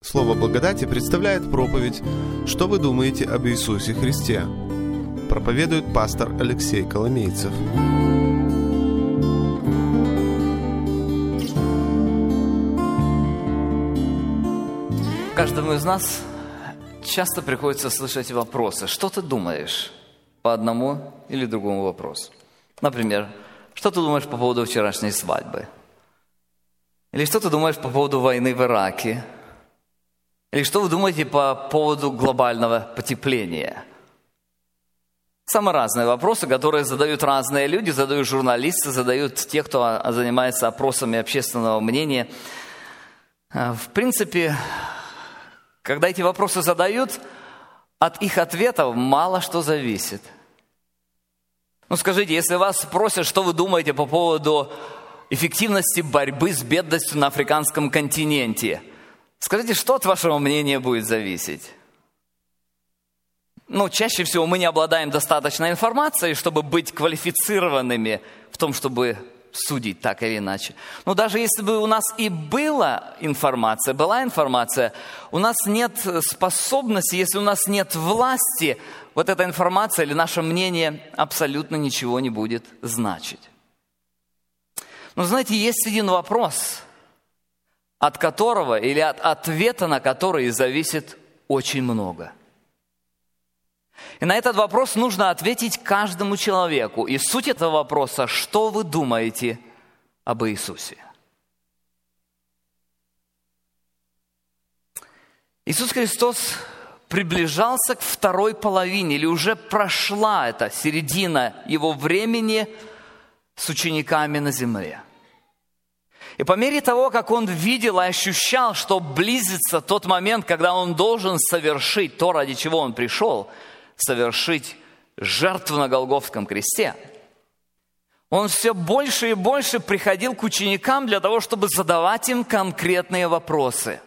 Слово благодати представляет проповедь «Что вы думаете об Иисусе Христе?» Проповедует пастор Алексей Коломейцев. Каждому из нас часто приходится слышать вопросы. Что ты думаешь по одному или другому вопросу? Например, что ты думаешь по поводу вчерашней свадьбы? Или что ты думаешь по поводу войны в Ираке? Или что вы думаете по поводу глобального потепления? Самые разные вопросы, которые задают разные люди, задают журналисты, задают те, кто занимается опросами общественного мнения. В принципе, когда эти вопросы задают, от их ответов мало что зависит. Скажите, если вас спросят, что вы думаете по поводу эффективности борьбы с бедностью на африканском континенте, скажите, что от вашего мнения будет зависеть? Чаще всего мы не обладаем достаточной информацией, чтобы быть квалифицированными в том, чтобы судить так или иначе. Но даже если бы у нас и была информация, у нас нет способности, если у нас нет власти, вот эта информация или наше мнение абсолютно ничего не будет значить. Но знаете, есть один вопрос, от которого или от ответа на который зависит очень много. И на этот вопрос нужно ответить каждому человеку. И суть этого вопроса: что вы думаете об Иисусе? Иисус Христос приближался к второй половине, или уже прошла эта середина Его времени с учениками на земле. И по мере того, как Он видел и ощущал, что близится тот момент, когда Он должен совершить то, ради чего Он пришел, совершить жертву на Голгофском кресте, Он все больше и больше приходил к ученикам для того, чтобы задавать им конкретные вопросы.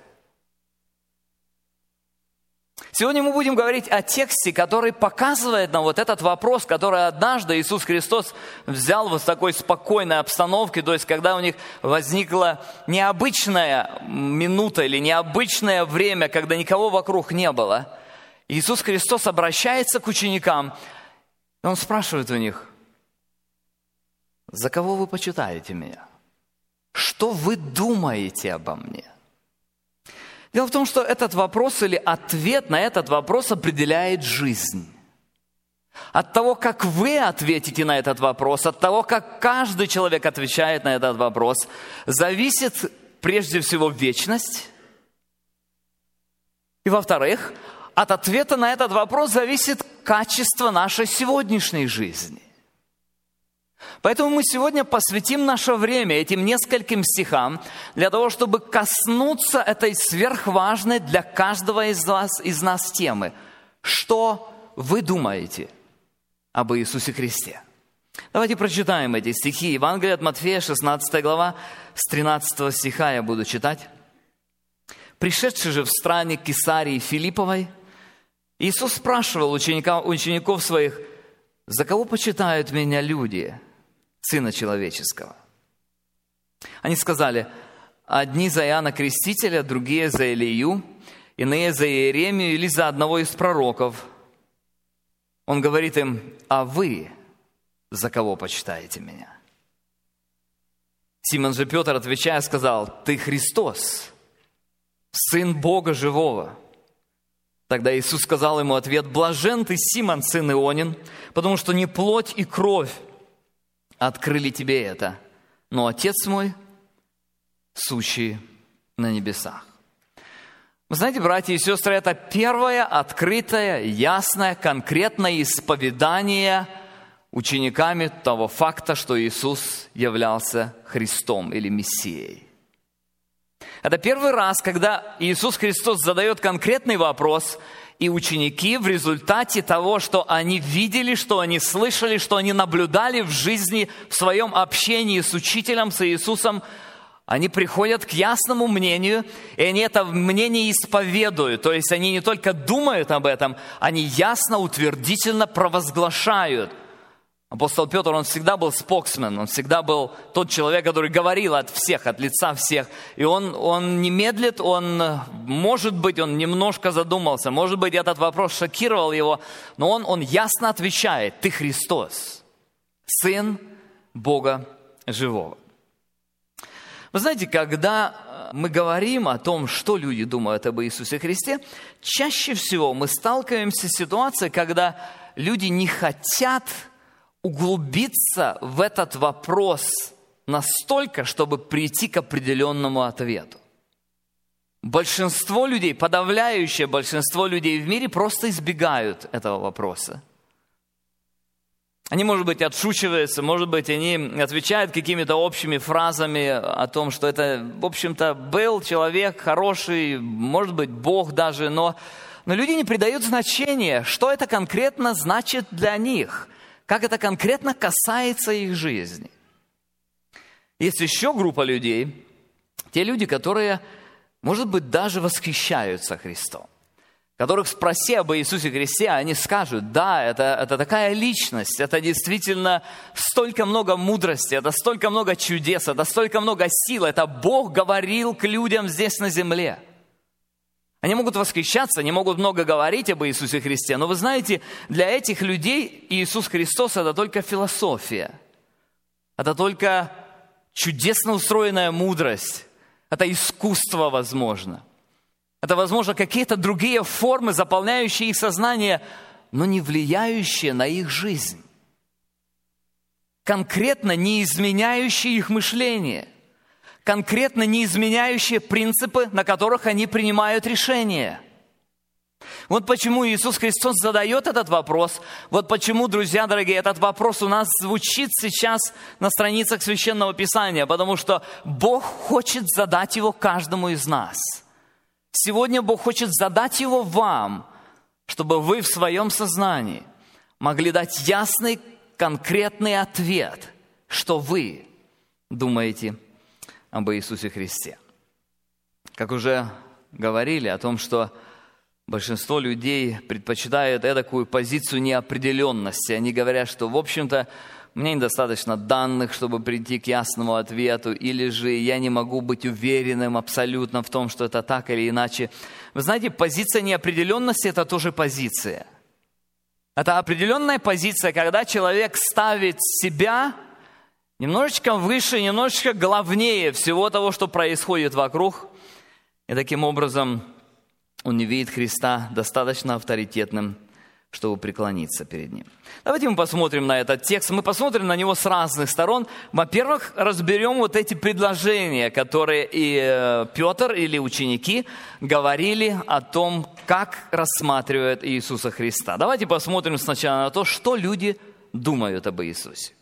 Сегодня мы будем говорить о тексте, который показывает нам вот этот вопрос, который однажды Иисус Христос взял в такой спокойной обстановке, то есть когда у них возникла необычная минута или необычное время, когда никого вокруг не было. Иисус Христос обращается к ученикам, и Он спрашивает у них: «За кого вы почитаете меня? Что вы думаете обо мне?» Дело в том, что этот вопрос или ответ на этот вопрос определяет жизнь. От того, как вы ответите на этот вопрос, от того, как каждый человек отвечает на этот вопрос, зависит прежде всего вечность. И во-вторых, от ответа на этот вопрос зависит качество нашей сегодняшней жизни. Поэтому мы сегодня посвятим наше время этим нескольким стихам для того, чтобы коснуться этой сверхважной для каждого из нас темы. Что вы думаете об Иисусе Христе? Давайте прочитаем эти стихи. Евангелие от Матфея, 16 глава, с 13 стиха я буду читать. «Пришедший же в стране Кесарии Филипповой, Иисус спрашивал учеников своих: за кого почитают меня люди, Сына Человеческого? Они сказали: одни за Иоанна Крестителя, другие за Илию, иные за Иеремию или за одного из пророков. Он говорит им: а вы за кого почитаете меня? Симон же Петр, отвечая, сказал: ты Христос, Сын Бога Живого. Тогда Иисус сказал ему ответ: блажен ты, Симон, сын Ионин, потому что не плоть и кровь открыли тебе это, но Отец мой, сущий на небесах». Вы знаете, братья и сестры, это первое открытое, ясное, конкретное исповедание учениками того факта, что Иисус являлся Христом или Мессией. Это первый раз, когда Иисус Христос задает конкретный вопрос, и ученики в результате того, что они видели, что они слышали, что они наблюдали в жизни, в своем общении с учителем, с Иисусом, они приходят к ясному мнению, и они это мнение исповедуют. То есть они не только думают об этом, они ясно, утвердительно провозглашают: Апостол Петр, он всегда был споксмен, он всегда был тот человек, который говорил от всех, от лица всех. И он не медлит, может быть, он немножко задумался, может быть, этот вопрос шокировал его, но он ясно отвечает: «Ты Христос, Сын Бога Живого». Вы знаете, когда мы говорим о том, что люди думают об Иисусе Христе, чаще всего мы сталкиваемся с ситуацией, когда люди не хотят углубиться в этот вопрос настолько, чтобы прийти к определенному ответу. Большинство людей, подавляющее большинство людей в мире просто избегают этого вопроса. Они, может быть, отшучиваются, может быть, они отвечают какими-то общими фразами о том, что это, в общем-то, был человек хороший, может быть, Бог даже, но люди не придают значения, что это конкретно значит для них, как это конкретно касается их жизни. Есть еще группа людей, те люди, которые, может быть, даже восхищаются Христом, которых спроси об Иисусе Христе, они скажут: да, это такая личность, это действительно столько много мудрости, это столько много чудес, это столько много сил, это Бог говорил к людям здесь на земле. Они могут восхищаться, они могут много говорить об Иисусе Христе, но вы знаете, для этих людей Иисус Христос – это только философия, это только чудесно устроенная мудрость, это искусство, возможно. Это, возможно, какие-то другие формы, заполняющие их сознание, но не влияющие на их жизнь. Конкретно не изменяющие их мышление. Конкретно не изменяющие принципы, на которых они принимают решения. Вот почему Иисус Христос задает этот вопрос. Вот почему, друзья дорогие, этот вопрос у нас звучит сейчас на страницах Священного Писания. Потому что Бог хочет задать его каждому из нас. Сегодня Бог хочет задать его вам, чтобы вы в своем сознании могли дать ясный, конкретный ответ, что вы думаете об Иисусе Христе. Как уже говорили о том, что большинство людей предпочитают эдакую позицию неопределенности. Они говорят, что, в общем-то, мне недостаточно данных, чтобы прийти к ясному ответу, или же я не могу быть уверенным абсолютно в том, что это так или иначе. Вы знаете, позиция неопределенности – это тоже позиция. Это определенная позиция, когда человек ставит себя немножечко выше, немножечко главнее всего того, что происходит вокруг. И таким образом он не видит Христа достаточно авторитетным, чтобы преклониться перед Ним. Давайте мы посмотрим на этот текст. Мы посмотрим на него с разных сторон. Во-первых, разберем вот эти предложения, которые и Петр или ученики говорили о том, как рассматривают Иисуса Христа. Давайте посмотрим сначала на то, что люди думают об Иисусе.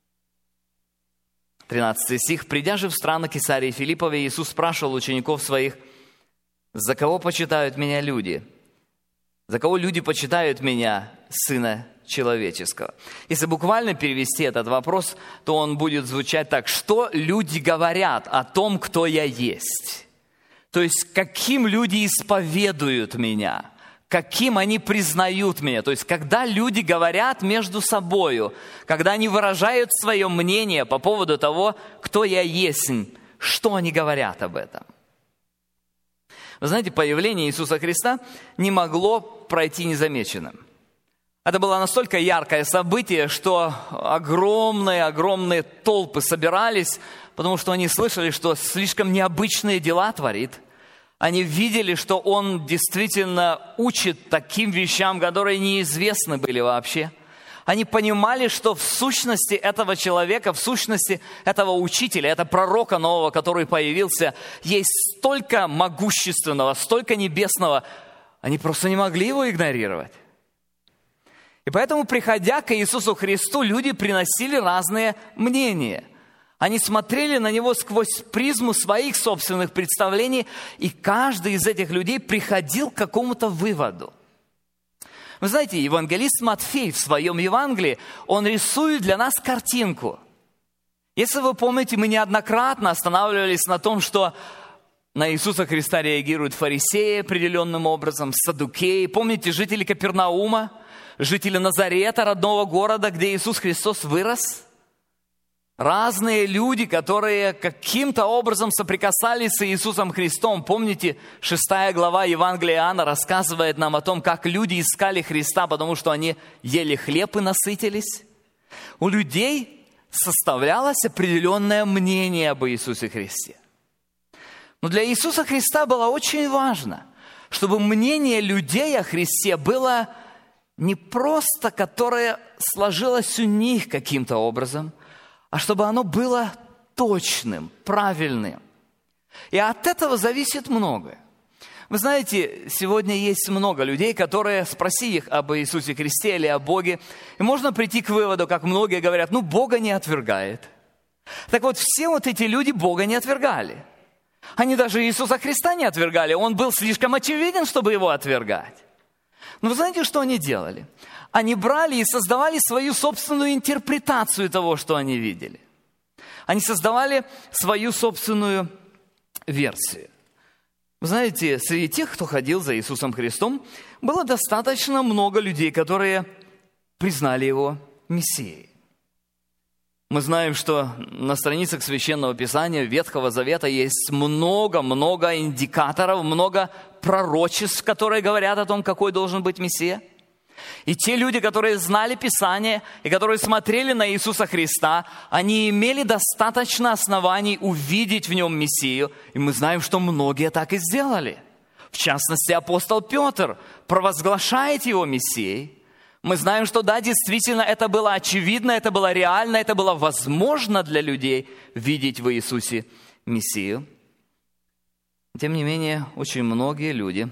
13 стих. «Придя же в страны Кесарии Филипповой, Иисус спрашивал учеников своих: за кого почитают меня люди? За кого люди почитают меня, Сына Человеческого?» Если буквально перевести этот вопрос, то он будет звучать так: что люди говорят о том, кто я есть? То есть, каким люди исповедуют меня? Каким они признают меня? То есть, когда люди говорят между собою, когда они выражают свое мнение по поводу того, кто я есть, что они говорят об этом? Вы знаете, появление Иисуса Христа не могло пройти незамеченным. Это было настолько яркое событие, что огромные толпы собирались, потому что они слышали, что слишком необычные дела творит. Они видели, что Он действительно учит таким вещам, которые неизвестны были вообще. Они понимали, что в сущности этого человека, в сущности этого учителя, этого пророка нового, который появился, есть столько могущественного, столько небесного. Они просто не могли его игнорировать. И поэтому, приходя к Иисусу Христу, люди приносили разные мнения. Они смотрели на Него сквозь призму своих собственных представлений, и каждый из этих людей приходил к какому-то выводу. Вы знаете, евангелист Матфей в своем Евангелии, он рисует для нас картинку. Если вы помните, мы неоднократно останавливались на том, что На Иисуса Христа реагируют фарисеи определенным образом, саддукеи. Помните, жители Капернаума, жители Назарета, родного города, где Иисус Христос вырос? Разные люди, которые каким-то образом соприкасались с Иисусом Христом. Помните, 6 глава Евангелия Иоанна рассказывает нам о том, как люди искали Христа, потому что они ели хлеб и насытились. У людей составлялось определенное мнение об Иисусе Христе. Но для Иисуса Христа было очень важно, чтобы мнение людей о Христе было не просто, которое сложилось у них каким-то образом, а чтобы оно было точным, правильным. И от этого зависит многое. Вы знаете, сегодня есть много людей, которые, спроси их об Иисусе Христе или о Боге, и можно прийти к выводу, как многие говорят, Бога не отвергает. Так вот, все вот эти люди Бога не отвергали. Они даже Иисуса Христа не отвергали. Он был слишком очевиден, чтобы его отвергать. Но вы знаете, что они делали? Они брали и создавали свою собственную интерпретацию того, что они видели. Они создавали свою собственную версию. Вы знаете, среди тех, кто ходил за Иисусом Христом, было достаточно много людей, которые признали его Мессией. Мы знаем, что на страницах Священного Писания Ветхого Завета есть много-много индикаторов, много пророчеств, которые говорят о том, какой должен быть Мессия. И те люди, которые знали Писание и которые смотрели на Иисуса Христа, они имели достаточно оснований увидеть в нем Мессию. И мы знаем, что многие так и сделали. В частности, апостол Петр провозглашает его Мессией. Мы знаем, что да, действительно, это было очевидно, это было реально, это было возможно для людей видеть в Иисусе Мессию. Тем не менее, очень многие люди,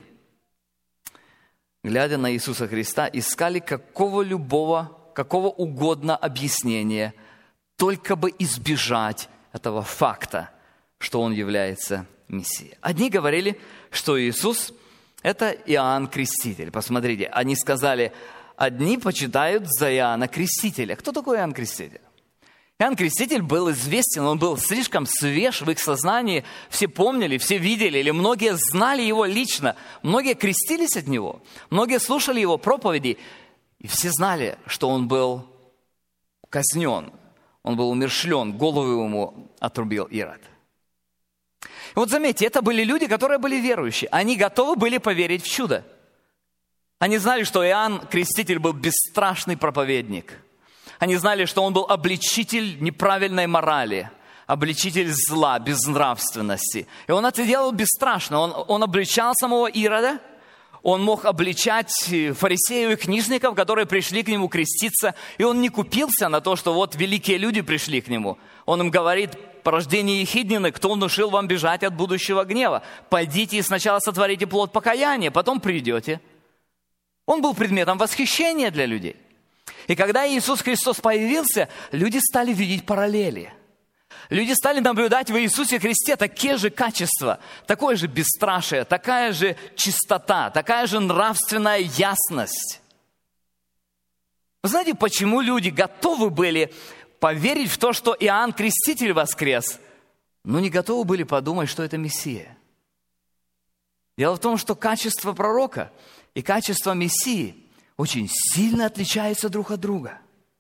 глядя на Иисуса Христа, искали какого угодно объяснения, только бы избежать этого факта, что Он является Мессией. Одни говорили, что Иисус – это Иоанн Креститель. Посмотрите, они сказали, одни почитают за Иоанна Крестителя. Кто такой Иоанн Креститель? Иоанн Креститель был известен, он был слишком свеж в их сознании. Все помнили, все видели, или многие знали его лично. Многие крестились от него, многие слушали его проповеди. И все знали, что он был казнен, он был умерщвлен, голову ему отрубил Ирод. И вот заметьте, это были люди, которые были верующие. Они готовы были поверить в чудо. Они знали, что Иоанн Креститель был бесстрашный проповедник. Они знали, что он был обличитель неправильной морали, обличитель зла, безнравственности. И он это делал бесстрашно. Он обличал самого Ирода, он мог обличать фарисеев и книжников, которые пришли к нему креститься. И он не купился на то, что вот великие люди пришли к нему. Он им говорит, порождение ехиднины, кто внушил вам бежать от будущего гнева? Пойдите и сначала сотворите плод покаяния, потом придете. Он был предметом восхищения для людей. И когда Иисус Христос появился, люди стали видеть параллели. Люди стали наблюдать в Иисусе Христе такие же качества, такое же бесстрашие, такая же чистота, такая же нравственная ясность. Вы знаете, почему люди готовы были поверить в то, что Иоанн Креститель воскрес, но не готовы были подумать, что это Мессия? Дело в том, что качество пророка и качество Мессии очень сильно отличаются друг от друга.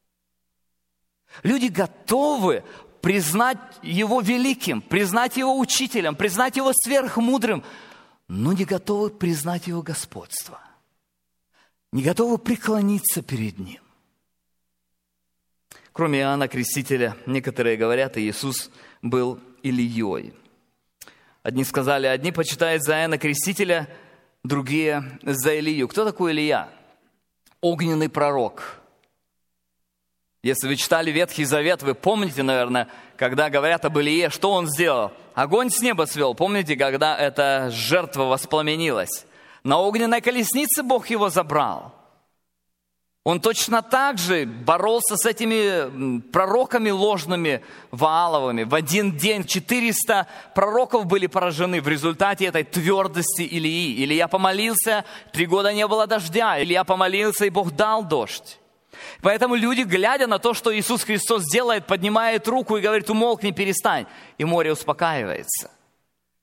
Люди готовы признать Его великим, признать Его учителем, признать Его сверхмудрым, но не готовы признать Его господство. Не готовы преклониться перед Ним. Кроме Иоанна Крестителя, некоторые говорят, Иисус был Илией. Одни сказали, одни почитают за Иоанна Крестителя, другие за Илию. Кто такой Илия? Огненный пророк. Если вы читали Ветхий Завет, вы помните, наверное, когда говорят об Илие, что он сделал? Огонь с неба свел. Помните, когда эта жертва воспламенилась? На огненной колеснице Бог его забрал. Он точно так же боролся с этими пророками ложными Вааловыми. В один день 400 пророков были поражены в результате этой твердости Илии. Илия помолился, 3 года не было дождя. Илия помолился, и Бог дал дождь. Поэтому люди, глядя на то, что Иисус Христос делает, поднимают руку и говорят, умолкни, перестань. И море успокаивается.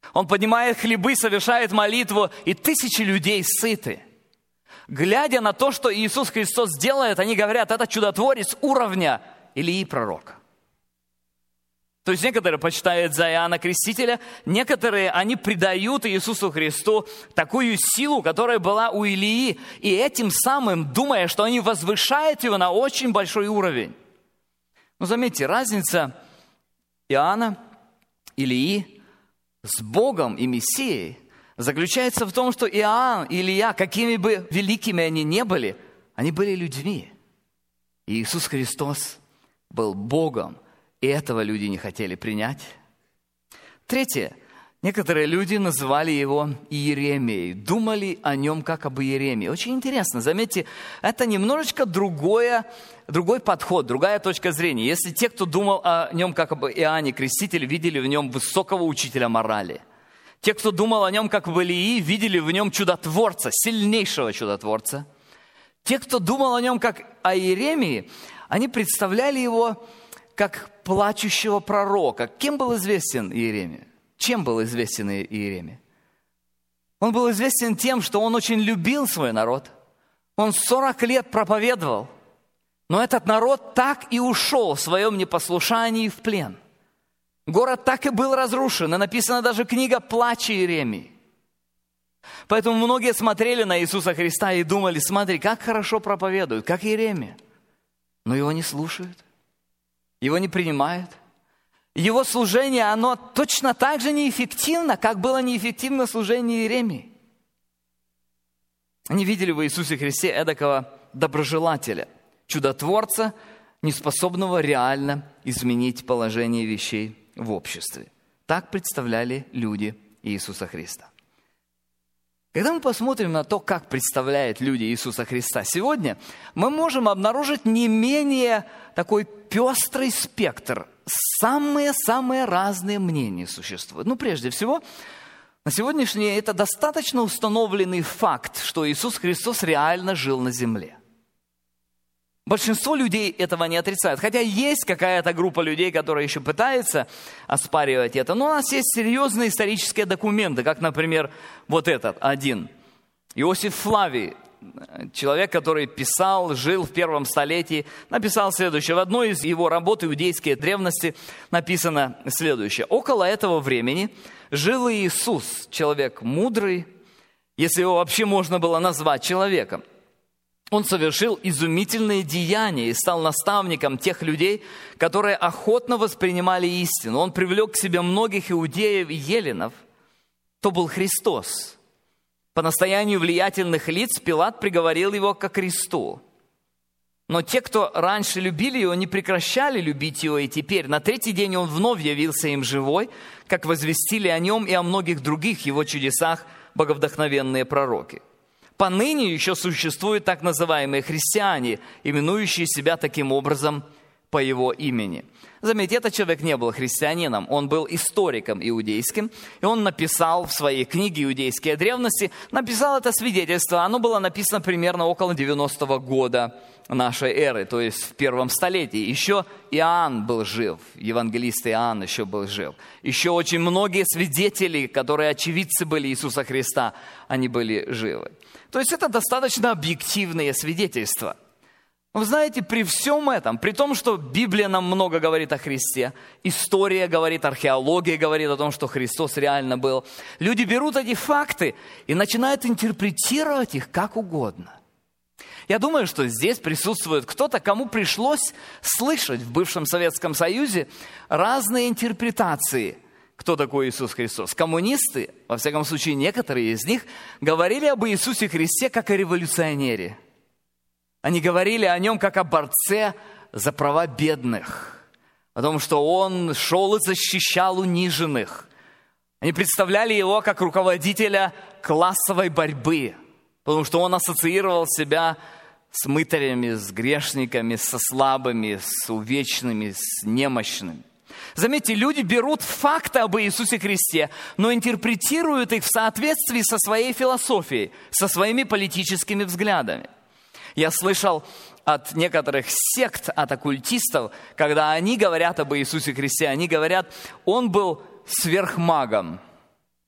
Он поднимает хлебы, совершает молитву, и тысячи людей сыты. Глядя на то, что Иисус Христос делает, они говорят, это чудотворец уровня Илии пророка. То есть некоторые почитают за Иоанна Крестителя, некоторые, они придают Иисусу Христу такую силу, которая была у Илии, и этим самым, думая, что они возвышают его на очень большой уровень. Но заметьте, разница Иоанна, Илии с Богом и Мессией заключается в том, что Иоанн и Илия, какими бы великими они ни были, они были людьми. И Иисус Христос был Богом, и этого люди не хотели принять. Третье. Некоторые люди называли его Иеремией, думали о нем как об Иеремии. Очень интересно, заметьте, это немножечко другой подход, другая точка зрения. Если те, кто думал о нем как об Иоанне Крестителе, видели в нем высокого учителя морали. Те, кто думал о нем как об Илии, видели в нем чудотворца, сильнейшего чудотворца. Те, кто думал о нем как о Иеремии, они представляли его как плачущего пророка. Кем был известен Иеремия? Чем был известен Иеремия? Он был известен тем, что он очень любил свой народ. Он 40 лет проповедовал, но этот народ так и ушел в своем непослушании в плен. Город так и был разрушен, и написана даже книга «Плача Иеремии». Поэтому многие смотрели на Иисуса Христа и думали, смотри, как хорошо проповедуют, как Иеремия. Но его не слушают. Его не принимают. Его служение, оно точно так же неэффективно, как было неэффективно служение Иеремии. Они видели в Иисусе Христе эдакого доброжелателя, чудотворца, неспособного реально изменить положение вещей в обществе. Так представляли люди Иисуса Христа. Когда мы посмотрим на то, как представляют люди Иисуса Христа сегодня, мы можем обнаружить не менее такой пестрый спектр. Самые разные мнения существуют. Прежде всего, на сегодняшний день это достаточно установленный факт, что Иисус Христос реально жил на земле. Большинство людей этого не отрицают. Хотя есть какая-то группа людей, которая еще пытается оспаривать это. Но у нас есть серьезные исторические документы, как, например, вот этот один. Иосиф Флавий, человек, который жил в первом столетии, написал следующее. В одной из его работ «Иудейские древности» написано следующее. «Около этого времени жил Иисус, человек мудрый, если его вообще можно было назвать человеком. Он совершил изумительные деяния и стал наставником тех людей, которые охотно воспринимали истину. Он привлек к себе многих иудеев и еленов. То был Христос. По настоянию влиятельных лиц Пилат приговорил его ко кресту. Но те, кто раньше любили его, не прекращали любить его, и теперь на третий день он вновь явился им живой, как возвестили о нем и о многих других его чудесах боговдохновенные пророки. Поныне еще существуют так называемые христиане, именующие себя таким образом по его имени». Заметьте, этот человек не был христианином, он был историком иудейским, и он написал в своей книге «Иудейские древности», написал это свидетельство, оно было написано примерно около 90-го года нашей эры, то есть в первом столетии. Еще Иоанн был жив, евангелист Иоанн еще был жив. Еще очень многие свидетели, которые очевидцы были Иисуса Христа, они были живы. То есть это достаточно объективные свидетельства. Вы знаете, при всем этом, при том, что Библия нам много говорит о Христе, история говорит, археология говорит о том, что Христос реально был, люди берут эти факты и начинают интерпретировать их как угодно. Я думаю, что здесь присутствует кто-то, кому пришлось слышать в бывшем Советском Союзе разные интерпретации, кто такой Иисус Христос. Коммунисты, во всяком случае некоторые из них, говорили об Иисусе Христе как о революционере. Они говорили о нем как о борце за права бедных, о том, что он шел и защищал униженных. Они представляли его как руководителя классовой борьбы, потому что он ассоциировал себя с мытарями, с грешниками, со слабыми, с увечными, с немощными. Заметьте, люди берут факты об Иисусе Христе, но интерпретируют их в соответствии со своей философией, со своими политическими взглядами. Я слышал от некоторых сект, от оккультистов, когда они говорят об Иисусе Христе, они говорят, он был сверхмагом.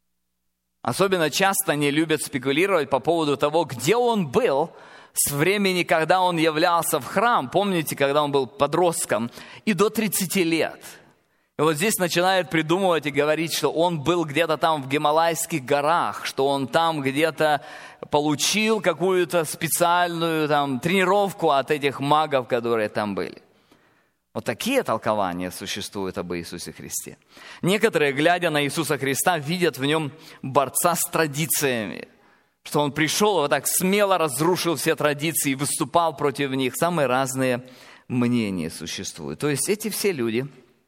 Особенно часто они любят спекулировать по поводу того, где он был с времени, когда он являлся в храм. Помните, когда он был подростком, и до 30 лет. И вот здесь начинают придумывать и говорить, что он был где-то там в Гималайских горах, что он там где-то получил какую-то специальную там тренировку от этих магов, которые там были. Вот такие толкования существуют об Иисусе Христе. Некоторые, глядя на Иисуса Христа, видят в нем борца с традициями, что он пришел и вот так смело разрушил все традиции и выступал против них. Самые разные мнения существуют. То есть эти все люди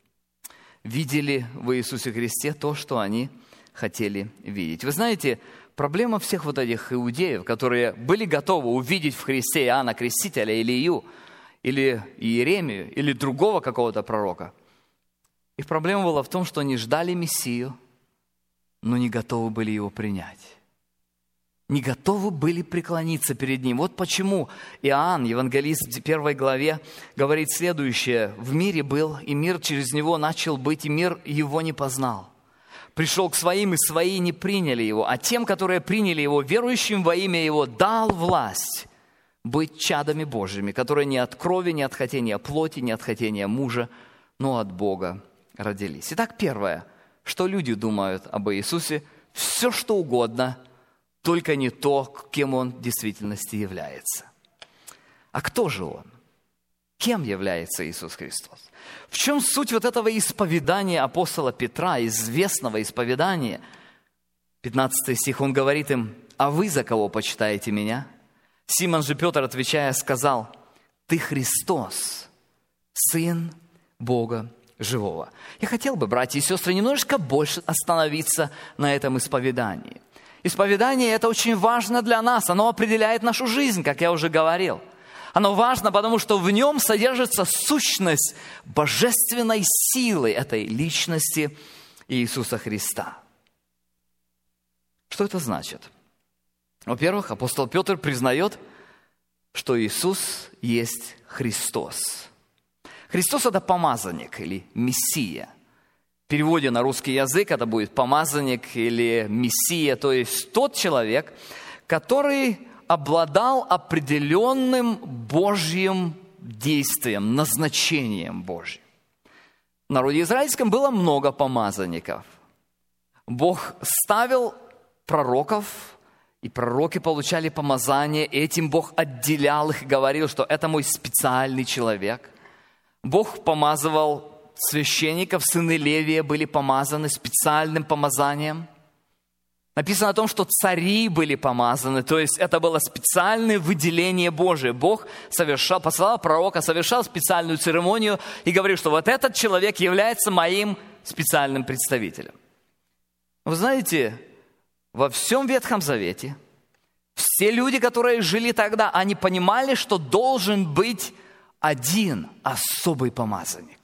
видели в Иисусе Христе то, что они хотели видеть. Вы знаете, проблема всех вот этих иудеев, которые были готовы увидеть в Христе Иоанна Крестителя, или Илью, или Иеремию, или другого какого-то пророка. Их проблема была в том, что они ждали Мессию, но не готовы были его принять. Не готовы были преклониться перед ним. Вот почему Иоанн, евангелист в 1 главе, говорит следующее. «В мире был, и мир через него начал быть, и мир его не познал. Пришел к своим, и свои не приняли его, а тем, которые приняли его, верующим во имя его, дал власть быть чадами Божьими, которые не от крови, не от хотения плоти, не от хотения мужа, но от Бога родились». Итак, первое, что люди думают об Иисусе, все что угодно, только не то, кем Он в действительности является. А кто же Он? Кем является Иисус Христос? В чем суть вот этого исповедания апостола Петра, известного исповедания? 15 стих, он говорит им: «А вы за кого почитаете меня?» Симон же Петр, отвечая, сказал: «Ты Христос, Сын Бога живого». Я хотел бы, братья и сестры, немножечко больше остановиться на этом исповедании. Исповедание – это очень важно для нас, оно определяет нашу жизнь, как я уже говорил. Оно важно, потому что в нем содержится сущность божественной силы этой личности Иисуса Христа. Что это значит? Во-первых, апостол Петр признает, что Иисус есть Христос. Христос – это помазанник или Мессия. В переводе на русский язык это будет помазанник или Мессия, то есть тот человек, который обладал определенным Божьим действием, назначением Божьим. В народе израильском было много помазанников. Бог ставил пророков, и пророки получали помазание, и этим Бог отделял их и говорил, что это мой специальный человек. Бог помазывал священников, сыны Левия были помазаны специальным помазанием. Написано о том, что цари были помазаны, то есть это было специальное выделение Божие. Бог посылал пророка, совершал специальную церемонию и говорил, что вот этот человек является моим специальным представителем. Вы знаете, во всем Ветхом Завете все люди, которые жили тогда, они понимали, что должен быть один особый помазанник.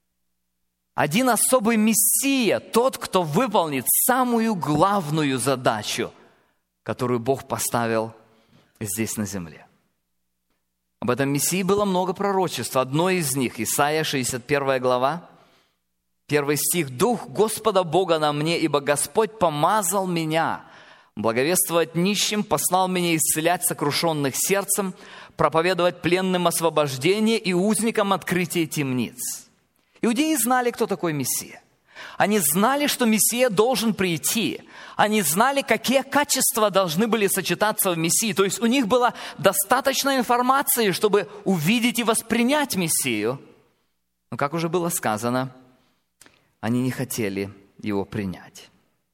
Один особый Мессия, тот, кто выполнит самую главную задачу, которую Бог поставил здесь на земле. Об этом Мессии было много пророчеств. Одно из них, Исайя, 61 глава, 1 стих. «Дух Господа Бога на мне, ибо Господь помазал меня благовествовать нищим, послал меня исцелять сокрушенных сердцем, проповедовать пленным освобождение и узникам открытие темниц». Иудеи знали, кто такой Мессия. Они знали, что Мессия должен прийти. Они знали, какие качества должны были сочетаться в Мессии. То есть у них было достаточно информации, чтобы увидеть и воспринять Мессию. Но, как уже было сказано, они не хотели его принять.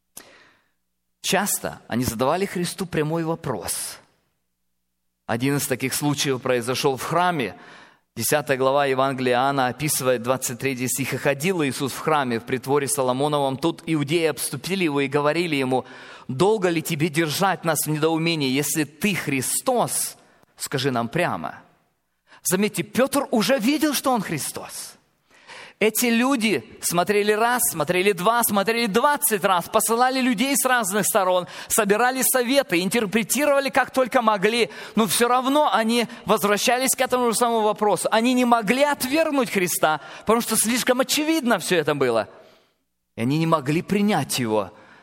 Часто они задавали Христу прямой вопрос. Один из таких случаев произошел в храме. 10 глава Евангелия Иоанна описывает 23 стих. «И ходил Иисус в храме в притворе Соломоновом. Тут иудеи обступили его и говорили ему: долго ли тебе держать нас в недоумении? Если ты Христос, скажи нам прямо». Заметьте, Петр уже видел, что он Христос. Эти люди смотрели раз, смотрели два, смотрели 20 раз, посылали людей с разных сторон, собирали советы, интерпретировали как только могли, но все равно они возвращались к этому же самому вопросу. Они не могли отвергнуть Христа, потому что слишком очевидно все это было. И они не могли принять Его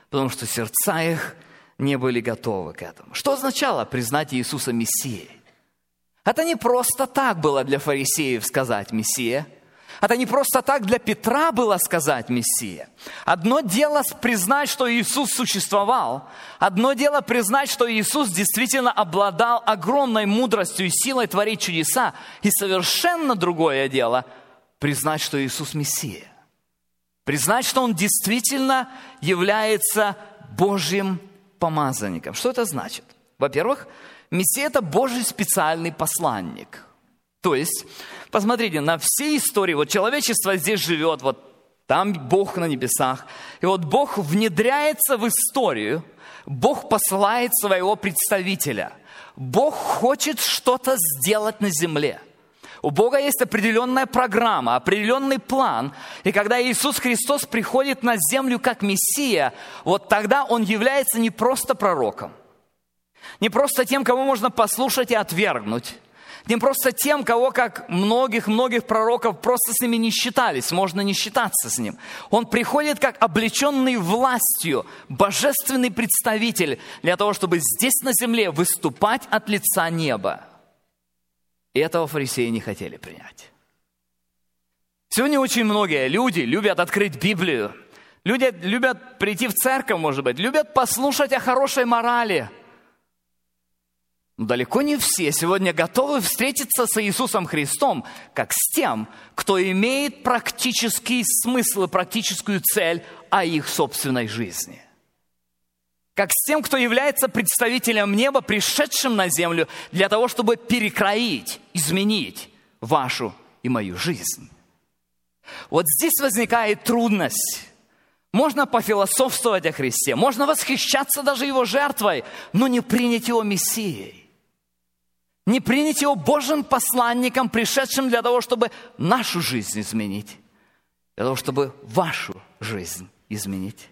потому что сердца их не были готовы к этому. Что означало признать Иисуса Мессией? Это не просто так было для фарисеев сказать «Мессия». Это не просто так для Петра было сказать «Мессия». Одно дело признать, что Иисус существовал. Одно дело признать, что Иисус действительно обладал огромной мудростью и силой творить чудеса. И совершенно другое дело признать, что Иисус Мессия. Признать, что Он действительно является Божьим помазанником. Что это значит? Во-первых, Мессия – это Божий специальный посланник. То есть, посмотрите, на всей истории, вот человечество здесь живет, вот там Бог на небесах, и вот Бог внедряется в историю, Бог посылает своего представителя. Бог хочет что-то сделать на земле. У Бога есть определенная программа, определенный план. И когда Иисус Христос приходит на землю как Мессия, вот тогда Он является не просто пророком, не просто тем, кого можно послушать и отвергнуть, не просто тем, кого, как многих пророков, просто с ними не считались, можно не считаться с ним. Он приходит как облеченный властью, божественный представитель для того, чтобы здесь на земле выступать от лица неба. И этого фарисеи не хотели принять. Сегодня очень многие люди любят открыть Библию, люди любят прийти в церковь, может быть, любят послушать о хорошей морали. Но далеко не все сегодня готовы встретиться с Иисусом Христом, как с тем, кто имеет практический смысл и практическую цель о их собственной жизни. Как с тем, кто является представителем неба, пришедшим на землю для того, чтобы перекроить, изменить вашу и мою жизнь. Вот здесь возникает трудность. Можно пофилософствовать о Христе, можно восхищаться даже Его жертвой, но не принять Его Мессией. Не принять Его Божьим посланником, пришедшим для того, чтобы нашу жизнь изменить. Для того, чтобы вашу жизнь изменить.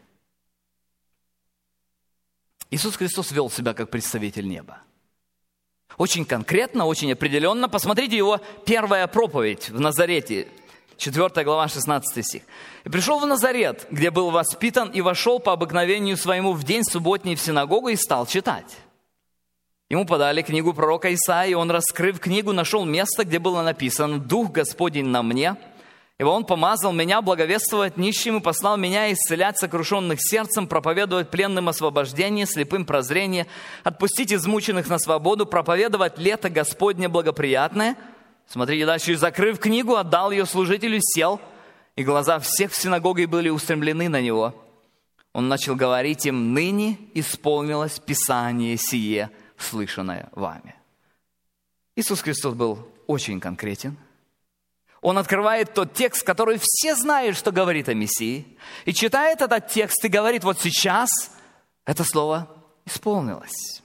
Иисус Христос вел себя как представитель неба. Очень конкретно, очень определенно. Посмотрите Его первая проповедь в Назарете, 4 глава, 16 стих. «И пришел в Назарет, где был воспитан, и вошел по обыкновению своему в день субботний в синагогу и стал читать. Ему подали книгу пророка Исаии, и он, раскрыв книгу, нашел место, где было написано: «Дух Господень на мне, ибо Он помазал меня благовествовать нищим и послал меня исцелять сокрушенных сердцем, проповедовать пленным освобождение, слепым прозрение, отпустить измученных на свободу, проповедовать лето Господне благоприятное». Смотрите дальше. «И, закрыв книгу, отдал ее служителю, сел, и глаза всех в синагоге были устремлены на него. Он начал говорить им: ныне исполнилось Писание сие, слышанное вами». Иисус Христос был очень конкретен. Он открывает тот текст, который все знают, что говорит о Мессии, и читает этот текст и говорит: вот сейчас это слово исполнилось.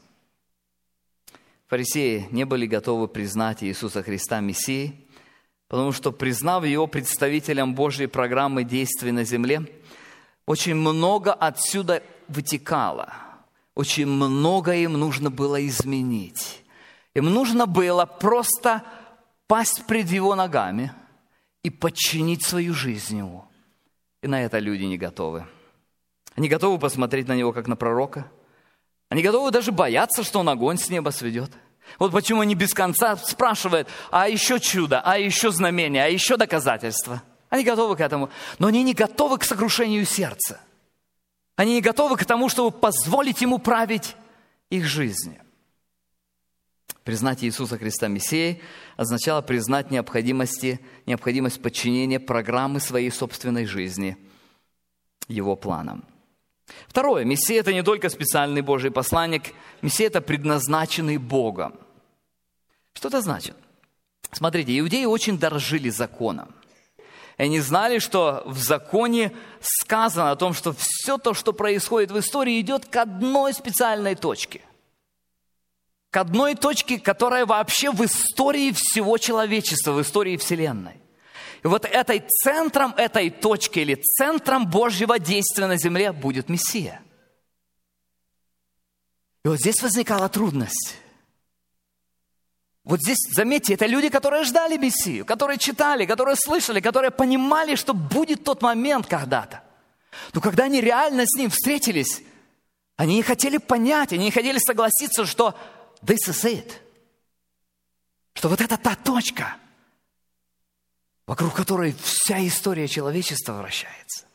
Фарисеи не были готовы признать Иисуса Христа Мессией, потому что, признав Его представителем Божьей программы действий на земле, очень много отсюда вытекало. Очень много им нужно было изменить. Им нужно было просто пасть пред Его ногами и подчинить свою жизнь Ему. И на это люди не готовы. Они готовы посмотреть на Него как на пророка. Они готовы даже бояться, что Он огонь с неба сведет. Вот почему они без конца спрашивают: а еще чудо, а еще знамение, а еще доказательства. Они готовы к этому, но они не готовы к сокрушению сердца. Они не готовы к тому, чтобы позволить Ему править их жизнью. Признать Иисуса Христа Мессией означало признать необходимость подчинения программы своей собственной жизни Его планам. Второе. Мессия – это не только специальный Божий посланник. Мессия – это предназначенный Богом. Что это значит? Смотрите, иудеи очень дорожили законом. И они знали, что в законе сказано о том, что все то, что происходит в истории, идет к одной специальной точке. К одной точке, которая вообще в истории всего человечества, в истории Вселенной. И вот центром этой точки или центром Божьего действия на земле будет Мессия. И вот здесь возникала трудность. Вот здесь, заметьте, это люди, которые ждали Мессию, которые читали, которые слышали, которые понимали, что будет тот момент когда-то. Но когда они реально с Ним встретились, они не хотели понять, они не хотели согласиться, что this is it. Что вот это та точка, вокруг которой вся история человечества вращается.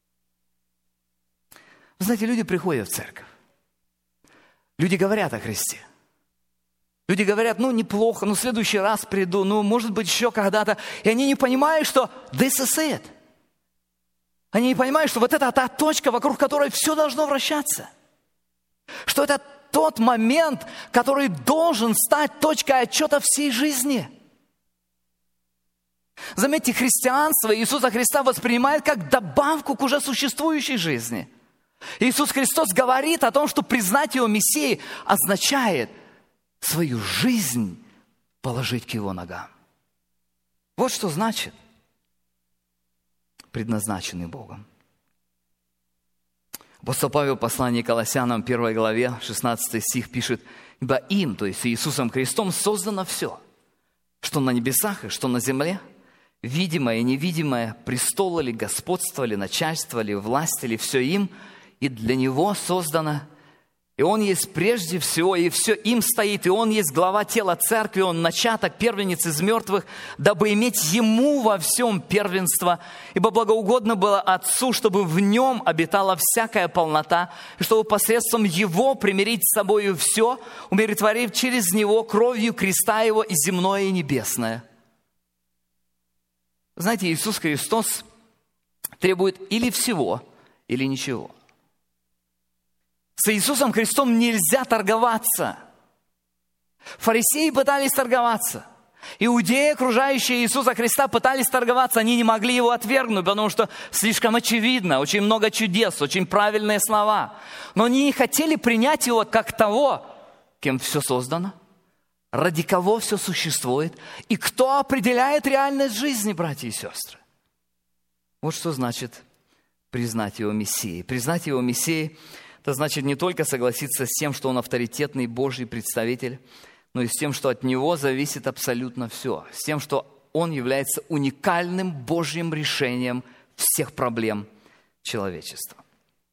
Вы знаете, люди приходят в церковь. Люди говорят о Христе. Люди говорят, неплохо, в следующий раз приду, может быть, еще когда-то. И они не понимают, что this is it. Они не понимают, что вот это та точка, вокруг которой все должно вращаться. Что это тот момент, который должен стать точкой отчета всей жизни. Заметьте, христианство Иисуса Христа воспринимает как добавку к уже существующей жизни. Иисус Христос говорит о том, что признать Его Мессией означает свою жизнь положить к Его ногам. Вот что значит предназначенный Богом. Апостол Павел в послании к Колоссянам, 1 главе, 16 стих пишет: «Ибо им, то есть Иисусом Христом, создано все, что на небесах и что на земле, видимое и невидимое, престолы ли, господство ли, начальство ли, власть ли, все им, и для Него создано. И Он есть прежде всего, и все им стоит, и Он есть глава тела церкви, Он начаток, первенец из мертвых, дабы иметь Ему во всем первенство, ибо благоугодно было Отцу, чтобы в Нем обитала всякая полнота, и чтобы посредством Его примирить с собою все, умиротворив через Него кровью креста Его и земное, и небесное». Знаете, Иисус Христос требует или всего, или ничего. С Иисусом Христом нельзя торговаться. Фарисеи пытались торговаться. Иудеи, окружающие Иисуса Христа, пытались торговаться. Они не могли Его отвергнуть, потому что слишком очевидно, очень много чудес, очень правильные слова. Но они не хотели принять Его как того, кем все создано, ради кого все существует, и кто определяет реальность жизни, братья и сестры. Вот что значит признать Его Мессией. Признать Его Мессией – это значит не только согласиться с тем, что Он авторитетный Божий представитель, но и с тем, что от Него зависит абсолютно все. С тем, что Он является уникальным Божьим решением всех проблем человечества.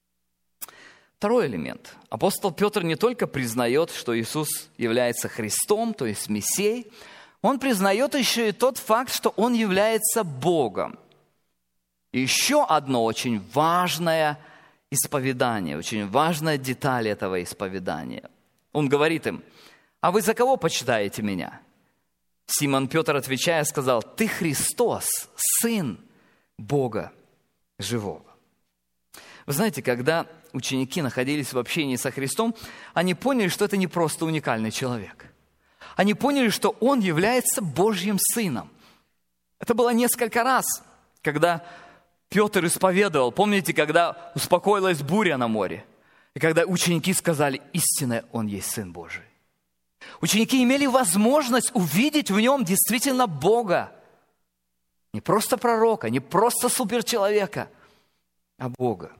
Второй элемент. Апостол Петр не только признает, что Иисус является Христом, то есть Мессией, он признает еще и тот факт, что Он является Богом. И еще одно очень важное исповедание, очень важная деталь этого исповедания. Он говорит им: «А вы за кого почитаете меня?» Симон Петр, отвечая, сказал: «Ты Христос, Сын Бога живого». Вы знаете, когда ученики находились в общении со Христом, они поняли, что это не просто уникальный человек. Они поняли, что Он является Божьим Сыном. Это было несколько раз, когда Петр исповедовал. Помните, когда успокоилась буря на море? И когда ученики сказали: «Истинно Он есть Сын Божий». Ученики имели возможность увидеть в Нем действительно Бога. Не просто пророка, не просто суперчеловека, а Бога.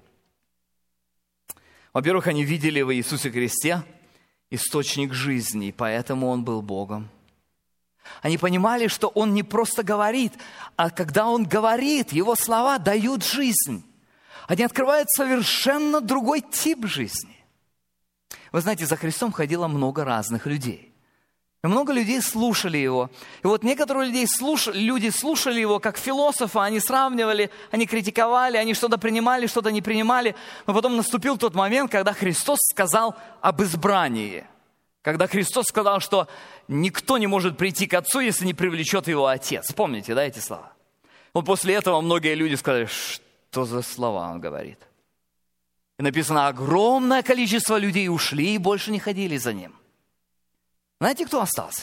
Во-первых, они видели в Иисусе Христе источник жизни, и поэтому Он был Богом. Они понимали, что Он не просто говорит, а когда Он говорит, Его слова дают жизнь. Они открывают совершенно другой тип жизни. Вы знаете, за Христом ходило много разных людей. И много людей слушали Его. И вот некоторые люди слушали Его как философа, они сравнивали, они критиковали, они что-то принимали, что-то не принимали. Но потом наступил тот момент, когда Христос сказал об избрании. Когда Христос сказал, что никто не может прийти к Отцу, если не привлечет Его Отец. Помните, да, эти слова? Вот после этого многие люди сказали: что за слова Он говорит? И написано: огромное количество людей ушли и больше не ходили за Ним. Знаете, кто остался?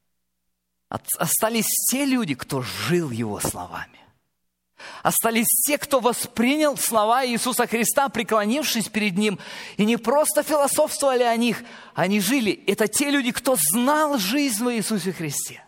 Остались те люди, кто жил Его словами. Остались те, кто воспринял слова Иисуса Христа, преклонившись перед Ним, и не просто философствовали о них, они жили. Это те люди, кто знал жизнь в Иисусе Христе.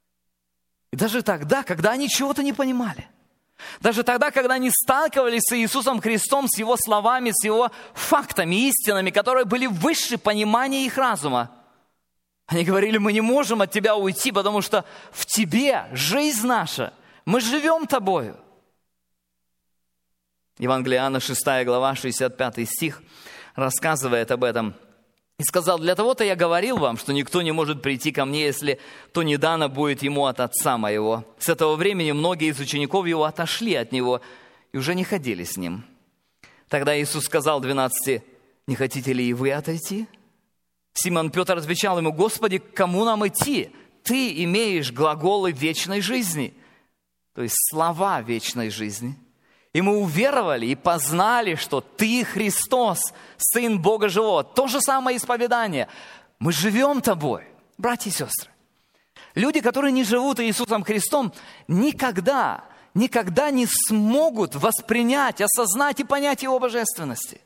И даже тогда, когда они чего-то не понимали, даже тогда, когда они сталкивались с Иисусом Христом, с Его словами, с Его фактами, истинами, которые были выше понимания их разума, они говорили: мы не можем от Тебя уйти, потому что в Тебе жизнь наша, мы живем Тобою. Евангелие Иоанна, 6 глава, 65 стих, рассказывает об этом. «И сказал, для того-то я говорил вам, что никто не может прийти ко мне, если то не дано будет ему от Отца моего. С этого времени многие из учеников его отошли от него и уже не ходили с ним. Тогда Иисус сказал 12: не хотите ли и вы отойти? Симон Петр отвечал ему: Господи, к кому нам идти? Ты имеешь глаголы вечной жизни». То есть слова вечной жизни. И мы уверовали и познали, что Ты Христос, Сын Бога Живого. То же самое исповедание. Мы живем Тобой, братья и сестры. Люди, которые не живут Иисусом Христом, никогда не смогут воспринять, осознать и понять Его божественности.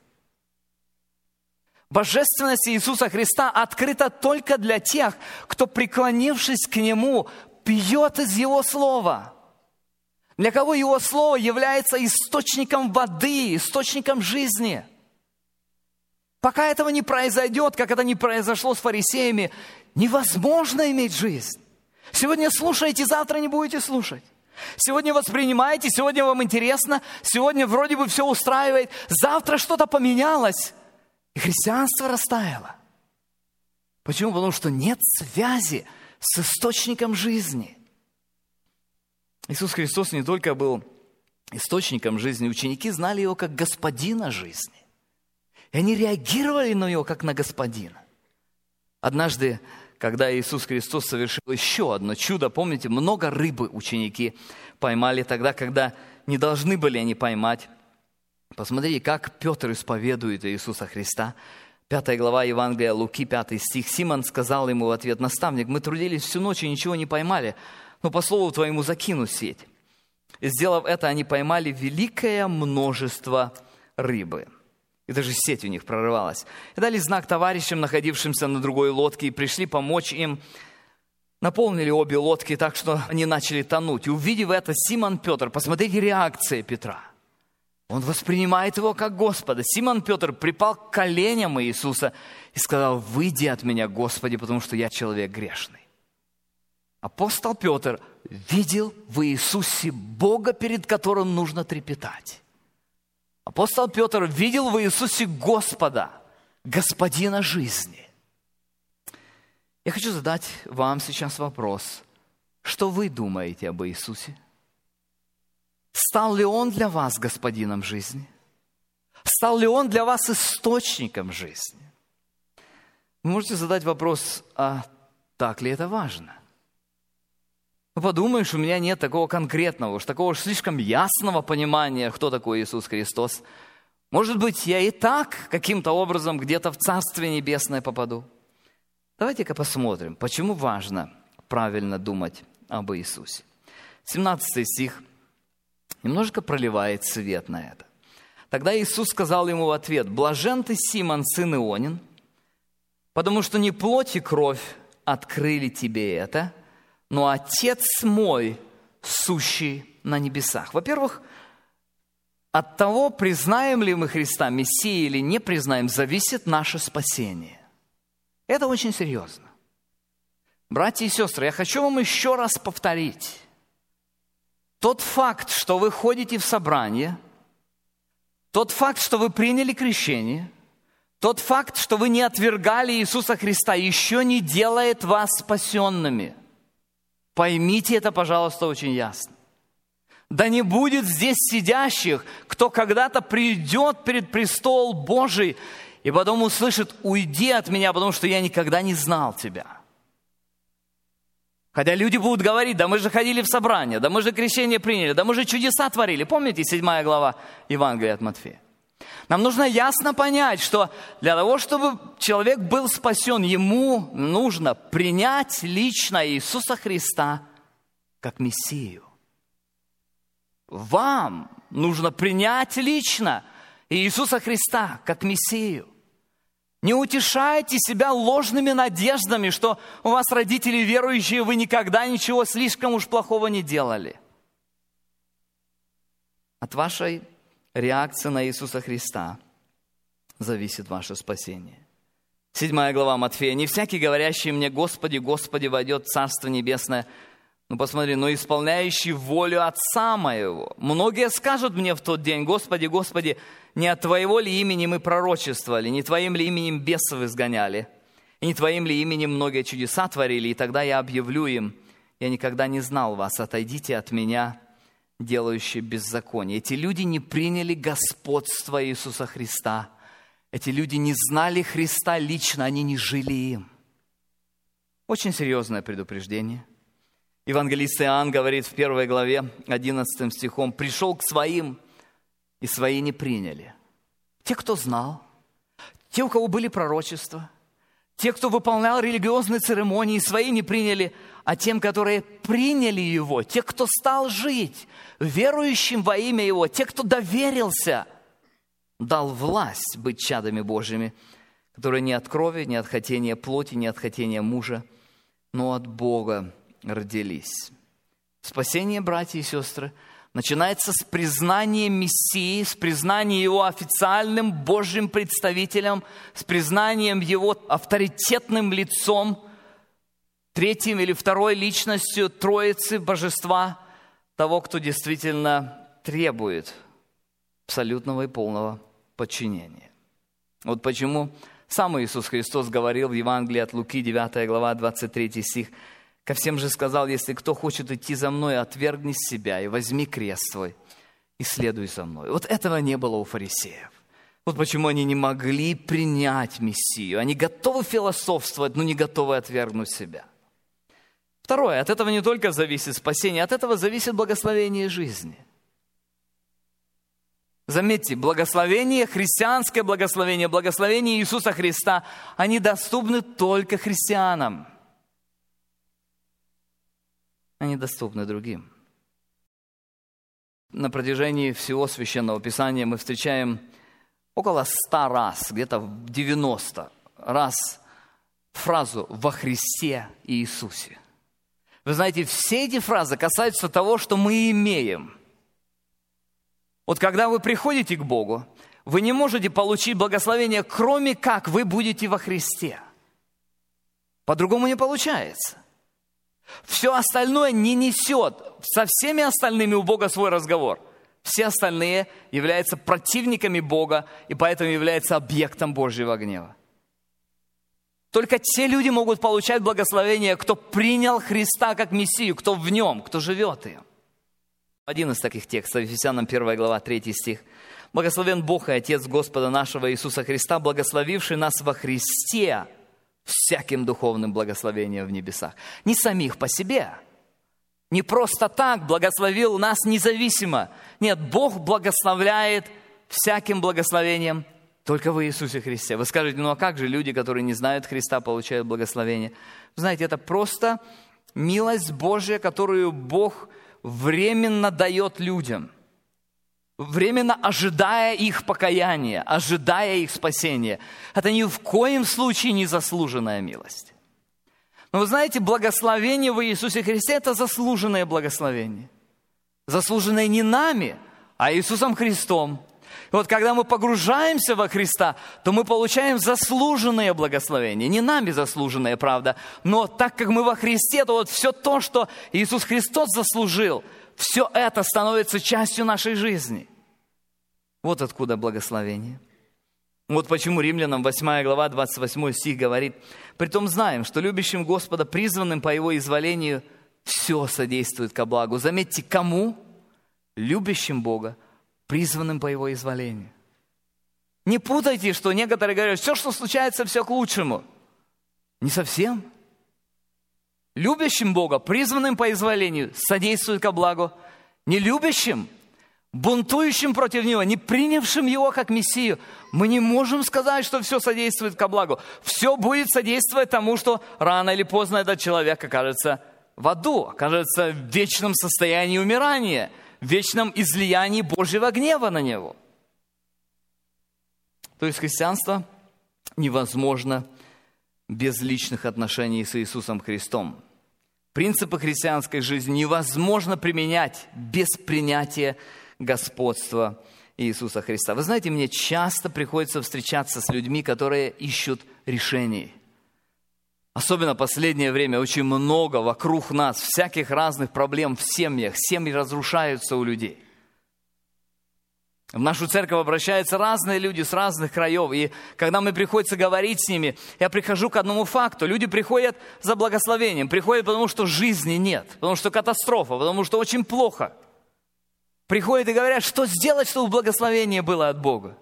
Божественность Иисуса Христа открыта только для тех, кто, преклонившись к Нему, пьет из Его Слова. Для кого Его Слово является источником воды, источником жизни. Пока этого не произойдет, как это не произошло с фарисеями, невозможно иметь жизнь. Сегодня слушаете, завтра не будете слушать. Сегодня воспринимаете, сегодня вам интересно, сегодня вроде бы все устраивает, завтра что-то поменялось, и христианство растаяло. Почему? Потому что нет связи с источником жизни. Иисус Христос не только был источником жизни, ученики знали Его как Господина жизни. И они реагировали на Него как на Господина. Однажды, когда Иисус Христос совершил еще одно чудо, помните, много рыбы ученики поймали тогда, когда не должны были они поймать. Посмотрите, как Петр исповедует Иисуса Христа. 5 глава Евангелия Луки, 5 стих. Симон сказал ему в ответ: наставник, мы трудились всю ночь и ничего не поймали, но по слову твоему закину сеть. И сделав это, они поймали великое множество рыбы. И даже сеть у них прорывалась. И дали знак товарищам, находившимся на другой лодке, и пришли помочь им. Наполнили обе лодки так, что они начали тонуть. И увидев это, Симон Петр, посмотрите реакция Петра. Он воспринимает Его как Господа. Симон Петр припал к коленям Иисуса и сказал: «Выйди от меня, Господи, потому что я человек грешный». Апостол Петр видел в Иисусе Бога, перед которым нужно трепетать. Апостол Петр видел в Иисусе Господа, Господина жизни. Я хочу задать вам сейчас вопрос. Что вы думаете об Иисусе? Стал ли Он для вас Господином жизни? Стал ли Он для вас источником жизни? Вы можете задать вопрос: а так ли это важно? Ну, подумаешь, у меня нет такого конкретного, такого слишком ясного понимания, кто такой Иисус Христос. Может быть, я и так каким-то образом где-то в Царствие Небесное попаду. Давайте-ка посмотрим, почему важно правильно думать об Иисусе. 17 стих немножко проливает свет на это. Тогда Иисус сказал ему в ответ: «Блажен ты, Симон, сын Ионин, потому что не плоть и кровь открыли тебе это, но Отец мой, сущий на небесах». Во-первых, от того, признаем ли мы Христа Мессией или не признаем, зависит наше спасение. Это очень серьезно. Братья и сестры, я хочу вам еще раз повторить. Тот факт, что вы ходите в собрание, тот факт, что вы приняли крещение, тот факт, что вы не отвергали Иисуса Христа, еще не делает вас спасенными. Поймите это, пожалуйста, очень ясно. Да не будет здесь сидящих, кто когда-то придет перед престол Божий и потом услышит: «Уйди от меня, потому что я никогда не знал тебя». Хотя люди будут говорить: да мы же ходили в собрание, да мы же крещение приняли, да мы же чудеса творили. Помните 7 глава Евангелия от Матфея? Нам нужно ясно понять, что для того, чтобы человек был спасен, ему нужно принять лично Иисуса Христа как Мессию. Вам нужно принять лично Иисуса Христа как Мессию. Не утешайте себя ложными надеждами, что у вас родители верующие, вы никогда ничего слишком уж плохого не делали. От вашей реакции на Иисуса Христа зависит ваше спасение. 7 глава Матфея. «Не всякий, говорящий мне: Господи, Господи, войдет в Царство Небесное, Ну посмотри, но исполняющий волю Отца моего. Многие скажут мне в тот день: Господи, Господи, не от Твоего ли имени мы пророчествовали, не Твоим ли именем бесов изгоняли, и не Твоим ли именем многие чудеса творили? И тогда я объявлю им: я никогда не знал вас, отойдите от меня, делающие беззаконие. Эти люди не приняли господство Иисуса Христа. Эти люди не знали Христа лично, они не жили им. Очень серьезное предупреждение. Евангелист Иоанн говорит в 1 главе 11 стихом: «Пришел к своим, и свои не приняли». Те, кто знал, те, у кого были пророчества, те, кто выполнял религиозные церемонии, свои не приняли, а тем, которые приняли Его, те, кто стал жить верующим во имя Его, те, кто доверился, дал власть быть чадами Божьими, которые не от крови, не от хотения плоти, не от хотения мужа, но от Бога родились. Спасение, братья и сестры, начинается с признания Мессии, с признания Его официальным Божьим представителем, с признанием Его авторитетным лицом, третьим или второй личностью Троицы Божества, того, кто действительно требует абсолютного и полного подчинения. Вот почему сам Иисус Христос говорил в Евангелии от Луки, 9 глава, 23 стих: «Ко всем же сказал: если кто хочет идти за мной, отвергни себя и возьми крест свой, и следуй за мной». Вот этого не было у фарисеев. Вот почему они не могли принять Мессию. Они готовы философствовать, но не готовы отвергнуть себя. Второе, от этого не только зависит спасение, от этого зависит благословение жизни. Заметьте, благословение, христианское благословение, благословение Иисуса Христа, они доступны только христианам. Они доступны другим. На протяжении всего Священного Писания мы встречаем около 100 раз, где-то в 90 раз фразу «во Христе Иисусе». Вы знаете, все эти фразы касаются того, что мы имеем. Вот когда вы приходите к Богу, вы не можете получить благословение, кроме как вы будете во Христе. По-другому не получается. Все остальное не несет. Со всеми остальными у Бога свой разговор. Все остальные являются противниками Бога и поэтому являются объектом Божьего гнева. Только те люди могут получать благословение, кто принял Христа как Мессию, кто в Нем, кто живет им. Один из таких текстов, Ефесянам 1 глава, 3 стих. «Благословен Бог и Отец Господа нашего Иисуса Христа, благословивший нас во Христе всяким духовным благословением в небесах». Не самих по себе, не просто так благословил нас независимо. Нет, Бог благословляет всяким благословением только в Иисусе Христе. Вы скажете: ну а как же люди, которые не знают Христа, получают благословение? Вы знаете, это просто милость Божья, которую Бог временно дает людям, временно ожидая их покаяния, ожидая их спасения. Это ни в коем случае не заслуженная милость. Но вы знаете, благословение в Иисусе Христе – это заслуженное благословение. Заслуженное не нами, а Иисусом Христом. И вот когда мы погружаемся во Христа, то мы получаем заслуженное благословение. Не нами заслуженное, правда, но так как мы во Христе, то вот все то, что Иисус Христос заслужил, все это становится частью нашей жизни. Вот откуда благословение. Вот почему Римлянам 8 глава 28 стих говорит: «Притом знаем, что любящим Господа, призванным по Его изволению, все содействует ко благу». Заметьте, кому? Любящим Бога, призванным по Его изволению. Не путайте, что некоторые говорят: все, что случается, все к лучшему. Не совсем. Любящим Бога, призванным по изволению, содействует ко благу. Не любящим, бунтующим против Него, не принявшим Его как Мессию, мы не можем сказать, что все содействует ко благу. Все будет содействовать тому, что рано или поздно этот человек окажется в аду, окажется в вечном состоянии умирания, в вечном излиянии Божьего гнева на него. То есть христианство невозможно без личных отношений с Иисусом Христом. Принципы христианской жизни невозможно применять без принятия господства Иисуса Христа. Вы знаете, мне часто приходится встречаться с людьми, которые ищут решений. Особенно в последнее время очень много вокруг нас всяких разных проблем в семьях. Семьи разрушаются у людей. В нашу церковь обращаются разные люди с разных краев. И когда мне приходится говорить с ними, я прихожу к одному факту. Люди приходят за благословением. Приходят, потому что жизни нет. Потому что катастрофа. Потому что очень плохо. Приходят и говорят, что сделать, чтобы благословение было от Бога.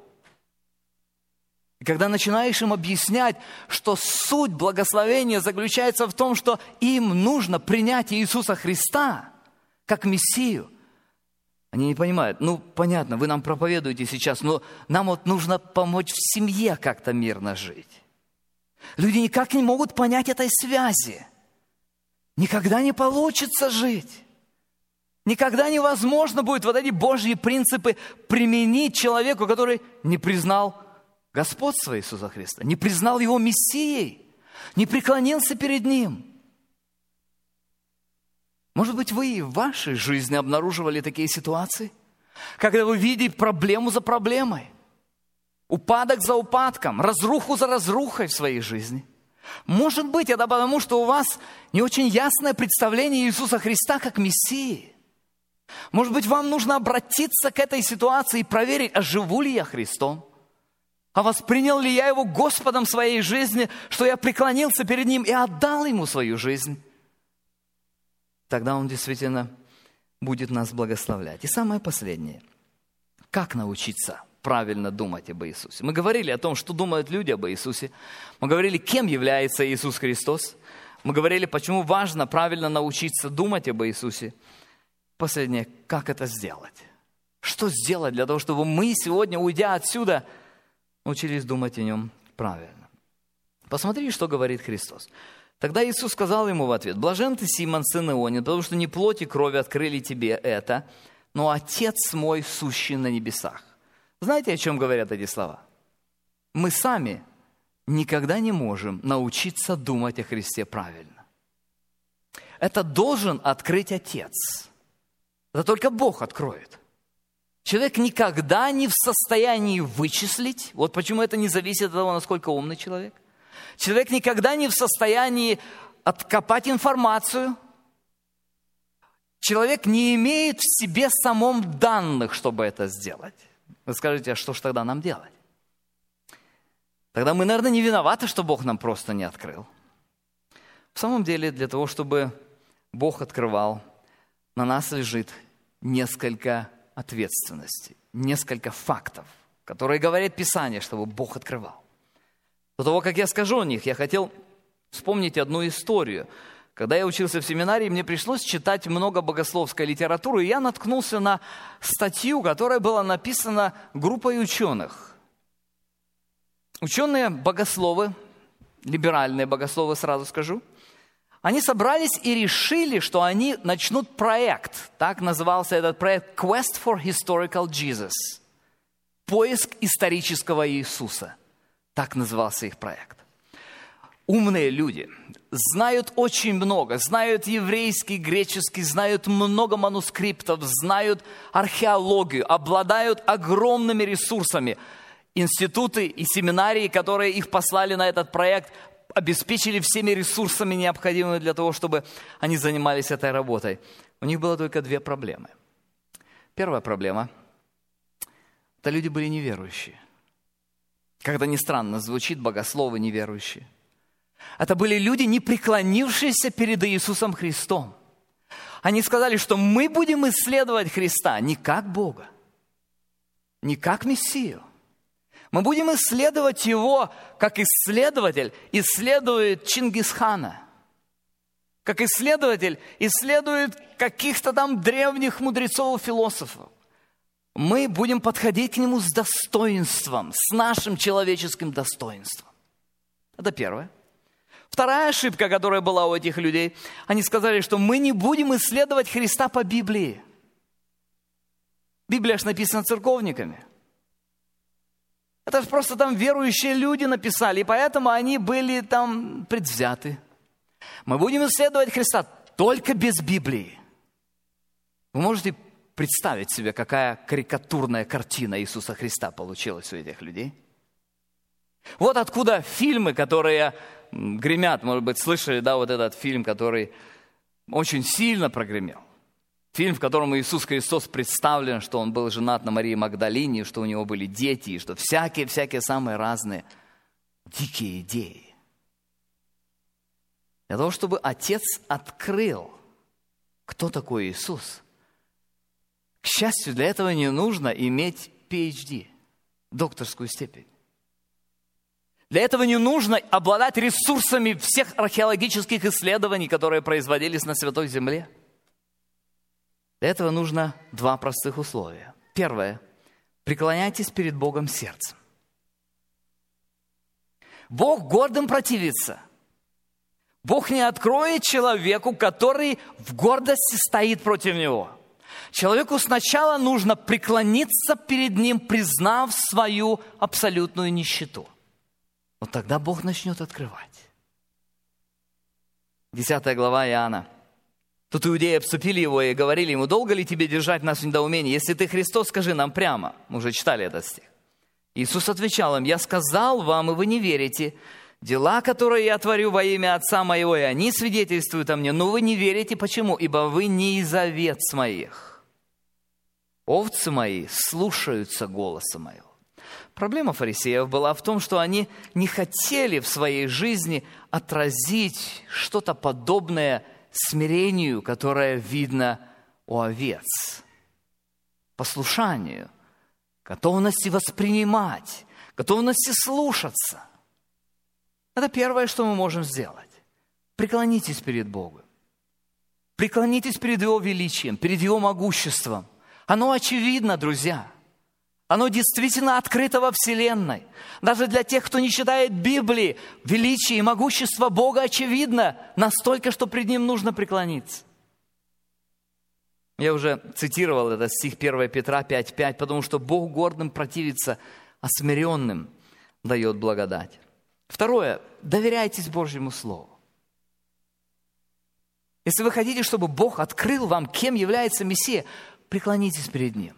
И когда начинаешь им объяснять, что суть благословения заключается в том, что им нужно принять Иисуса Христа как Мессию, они не понимают. Понятно, вы нам проповедуете сейчас, но нам нужно помочь в семье как-то мирно жить. Люди никак не могут понять этой связи. Никогда не получится жить. Никогда невозможно будет вот эти Божьи принципы применить человеку, который не признал господства Иисуса Христа, не признал Его Мессией, не преклонился перед Ним. Может быть, вы и в вашей жизни обнаруживали такие ситуации, когда вы видите проблему за проблемой, упадок за упадком, разруху за разрухой в своей жизни. Может быть, это потому, что у вас не очень ясное представление Иисуса Христа как Мессии. Может быть, вам нужно обратиться к этой ситуации и проверить, а живу ли я Христом? А воспринял ли я Его Господом своей жизни, что я преклонился перед Ним и отдал Ему свою жизнь? Тогда Он действительно будет нас благословлять. И самое последнее. Как научиться правильно думать об Иисусе? Мы говорили о том, что думают люди об Иисусе. Мы говорили, кем является Иисус Христос. Мы говорили, почему важно правильно научиться думать об Иисусе. Последнее, как это сделать? Что сделать для того, чтобы мы сегодня, уйдя отсюда, научились думать о Нем правильно? Посмотри, что говорит Христос. Тогда Иисус сказал ему в ответ: «Блажен ты, Симон, сын Ионин, потому что не плоть и кровь открыли тебе это, но Отец мой, сущий на небесах». Знаете, о чем говорят эти слова? Мы сами никогда не можем научиться думать о Христе правильно. Это должен открыть Отец. Это только Бог откроет. Человек никогда не в состоянии вычислить, вот почему это не зависит от того, насколько умный человек. Человек никогда не в состоянии откопать информацию. Человек не имеет в себе самом данных, чтобы это сделать. Вы скажете, а что ж тогда нам делать? Тогда мы, наверное, не виноваты, что Бог нам просто не открыл. В самом деле, для того, чтобы Бог открывал, на нас лежит несколько ответственностей, несколько фактов, которые говорит Писание, чтобы Бог открывал. До того, как я скажу о них, я хотел вспомнить одну историю. Когда я учился в семинарии, мне пришлось читать много богословской литературы, и я наткнулся на статью, которая была написана группой ученых. Ученые-богословы, либеральные богословы, сразу скажу, они собрались и решили, что они начнут проект. Так назывался этот проект «Quest for Historical Jesus». Поиск исторического Иисуса. Так назывался их проект. Умные люди знают очень много, знают еврейский, греческий, знают много манускриптов, знают археологию, обладают огромными ресурсами. Институты и семинарии, которые их послали на этот проект, обеспечили всеми ресурсами, необходимыми для того, чтобы они занимались этой работой. У них было только две проблемы. Первая проблема – это люди были неверующие. Как это ни странно звучит, богословы неверующие. Это были люди, не преклонившиеся перед Иисусом Христом. Они сказали, что мы будем исследовать Христа не как Бога, не как Мессию. Мы будем исследовать Его, как исследователь исследует Чингисхана. Как исследователь исследует каких-то там древних мудрецов-философов. Мы будем подходить к Нему с достоинством, с нашим человеческим достоинством. Это первое. Вторая ошибка, которая была у этих людей, они сказали, что мы не будем исследовать Христа по Библии. Библия же написана церковниками. Это же просто там верующие люди написали, и поэтому они были там предвзяты. Мы будем исследовать Христа только без Библии. Вы можете представить себе, какая карикатурная картина Иисуса Христа получилась у этих людей? Вот откуда фильмы, которые гремят, может быть, слышали, да, вот этот фильм, который очень сильно прогремел. Фильм, в котором Иисус Христос представлен, что Он был женат на Марии Магдалине, что у Него были дети, и что всякие самые разные дикие идеи. Для того, чтобы Отец открыл, кто такой Иисус. К счастью, для этого не нужно иметь PhD, докторскую степень. Для этого не нужно обладать ресурсами всех археологических исследований, которые производились на Святой Земле. Для этого нужно два простых условия. Первое. Преклоняйтесь перед Богом сердцем. Бог гордым противится. Бог не откроет человеку, который в гордости стоит против Него. Человеку сначала нужно преклониться перед Ним, признав свою абсолютную нищету. Вот тогда Бог начнет открывать. 10 глава Иоанна. Тут иудеи обступили его и говорили ему: долго ли тебе держать нас в недоумении? Если ты Христос, скажи нам прямо. Мы уже читали этот стих. Иисус отвечал им: я сказал вам, и вы не верите. Дела, которые я творю во имя Отца моего, и они свидетельствуют о мне, но вы не верите. Почему? Ибо вы не из овец моих. Овцы мои слушаются голоса моего. Проблема фарисеев была в том, что они не хотели в своей жизни отразить что-то подобное смирению, которое видно у овец. Послушанию, готовности воспринимать, готовности слушаться. Это первое, что мы можем сделать. Преклонитесь перед Богом. Преклонитесь перед Его величием, перед Его могуществом. Оно очевидно, друзья. Оно действительно открыто во Вселенной. Даже для тех, кто не читает Библии, величие и могущество Бога очевидно настолько, что пред Ним нужно преклониться. Я уже цитировал этот стих 1 Петра 5:5, потому что Бог гордым противится, а смиренным дает благодать. Второе. Доверяйтесь Божьему Слову. Если вы хотите, чтобы Бог открыл вам, кем является Мессия, преклонитесь перед Ним.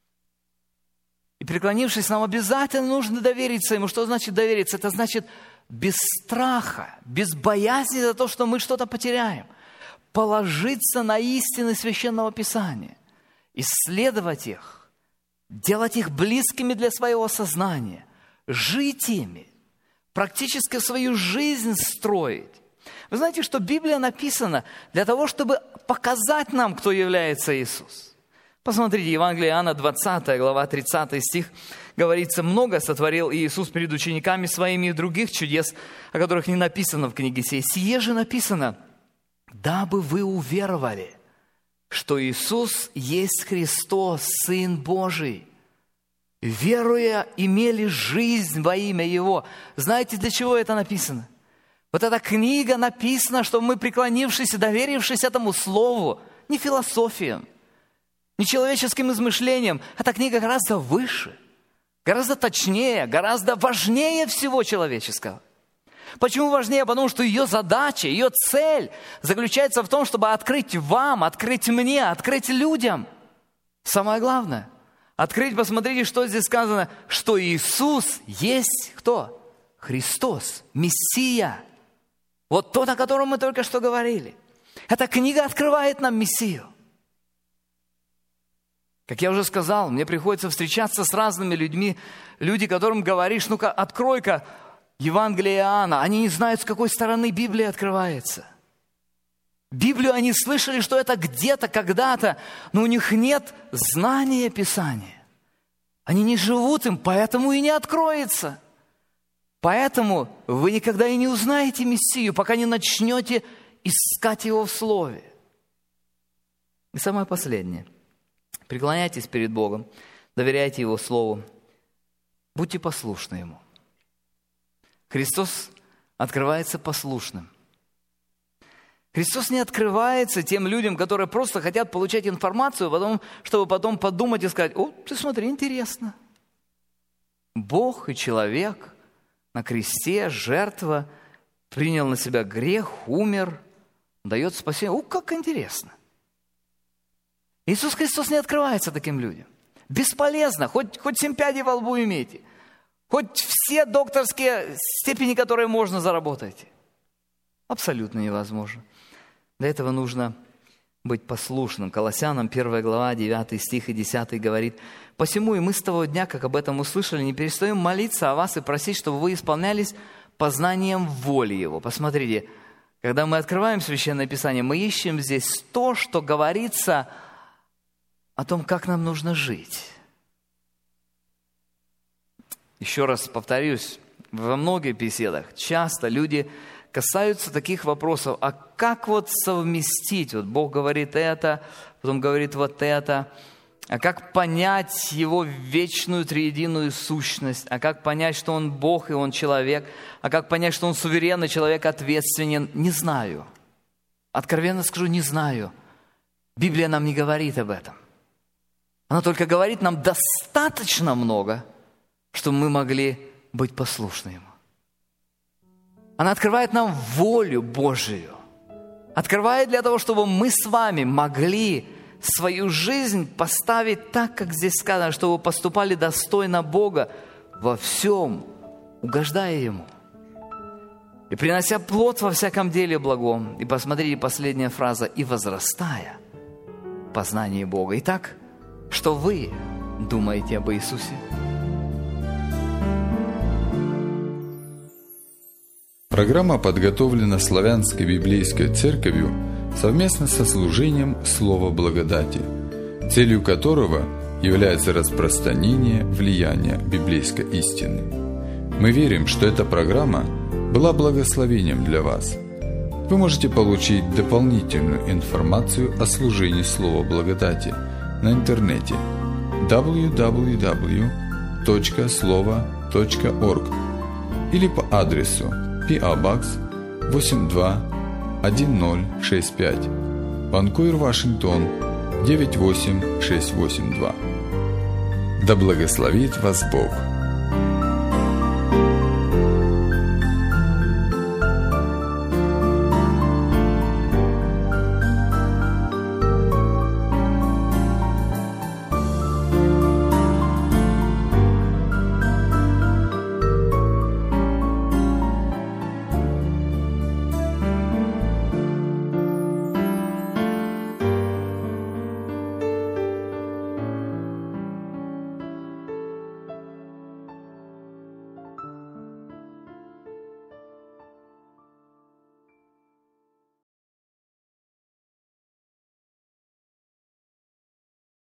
И преклонившись, нам обязательно нужно довериться Ему. Что значит довериться? Это значит без страха, без боязни за то, что мы что-то потеряем. Положиться на истины Священного Писания. Исследовать их. Делать их близкими для своего сознания. Жить ими. Практически свою жизнь строить. Вы знаете, что Библия написана для того, чтобы показать нам, кто является Иисус. Посмотрите, Евангелие Иоанна, 20 глава, 30 стих, говорится: много сотворил Иисус перед учениками своими и других чудес, о которых не написано в книге сей. Сие же написано: дабы вы уверовали, что Иисус есть Христос, Сын Божий. Веруя, имели жизнь во имя Его. Знаете, для чего это написано? Вот эта книга написана, чтобы мы, преклонившись и доверившись этому Слову, не философиям, не человеческим измышлениям, эта книга гораздо выше, гораздо точнее, гораздо важнее всего человеческого. Почему важнее? Потому что ее задача, ее цель заключается в том, чтобы открыть вам, открыть мне, открыть людям. Самое главное – открыть, посмотрите, что здесь сказано, что Иисус есть кто? Христос, Мессия. Вот тот, о котором мы только что говорили. Эта книга открывает нам Мессию. Как я уже сказал, мне приходится встречаться с разными людьми, люди, которым говоришь: ну-ка, открой-ка Евангелие Иоанна. Они не знают, с какой стороны Библия открывается. Библию они слышали, что это где-то, когда-то, но у них нет знания Писания. Они не живут им, поэтому и не откроется. Поэтому вы никогда и не узнаете Мессию, пока не начнете искать Его в Слове. И самое последнее. Преклоняйтесь перед Богом, доверяйте Его Слову, будьте послушны Ему. Христос открывается послушным. Христос не открывается тем людям, которые просто хотят получать информацию, чтобы потом подумать и сказать: о, ты смотри, интересно. Бог и человек на кресте, жертва, принял на себя грех, умер, дает спасение. О, как интересно. Иисус Христос не открывается таким людям. Бесполезно, хоть 7 пядей во лбу имейте. Хоть все докторские степени, которые можно, заработайте. Абсолютно невозможно. Для этого нужно быть послушным. Колоссянам 1 глава, 9 стих и 10 говорит: «Посему и мы с того дня, как об этом услышали, не перестаем молиться о вас и просить, чтобы вы исполнялись познанием воли Его». Посмотрите, когда мы открываем Священное Писание, мы ищем здесь то, что говорится о том, как нам нужно жить. Еще раз повторюсь, во многих беседах часто люди касаются таких вопросов: а как вот совместить? Вот Бог говорит это, потом говорит вот это. А как понять Его вечную триединую сущность? А как понять, что Он Бог и Он человек? А как понять, что Он суверенный, человек ответственен? Не знаю. Откровенно скажу, не знаю. Библия нам не говорит об этом. Она только говорит нам достаточно много, чтобы мы могли быть послушны Ему. Она открывает нам волю Божию. Открывает для того, чтобы мы с вами могли свою жизнь поставить так, как здесь сказано, чтобы поступали достойно Бога во всем, угождая Ему. И принося плод во всяком деле благом. И посмотрите, последняя фраза: «и возрастая в познании Бога». Итак, что вы думаете об Иисусе? Программа подготовлена Славянской библейской церковью совместно со служением Слова Благодати, целью которого является распространение влияния библейской истины. Мы верим, что эта программа была благословением для вас. Вы можете получить дополнительную информацию о служении Слова Благодати на интернете www.slovo.org или по адресу P.A. Box 821065, Ванкувер, Вашингтон 98682. Да благословит вас Бог!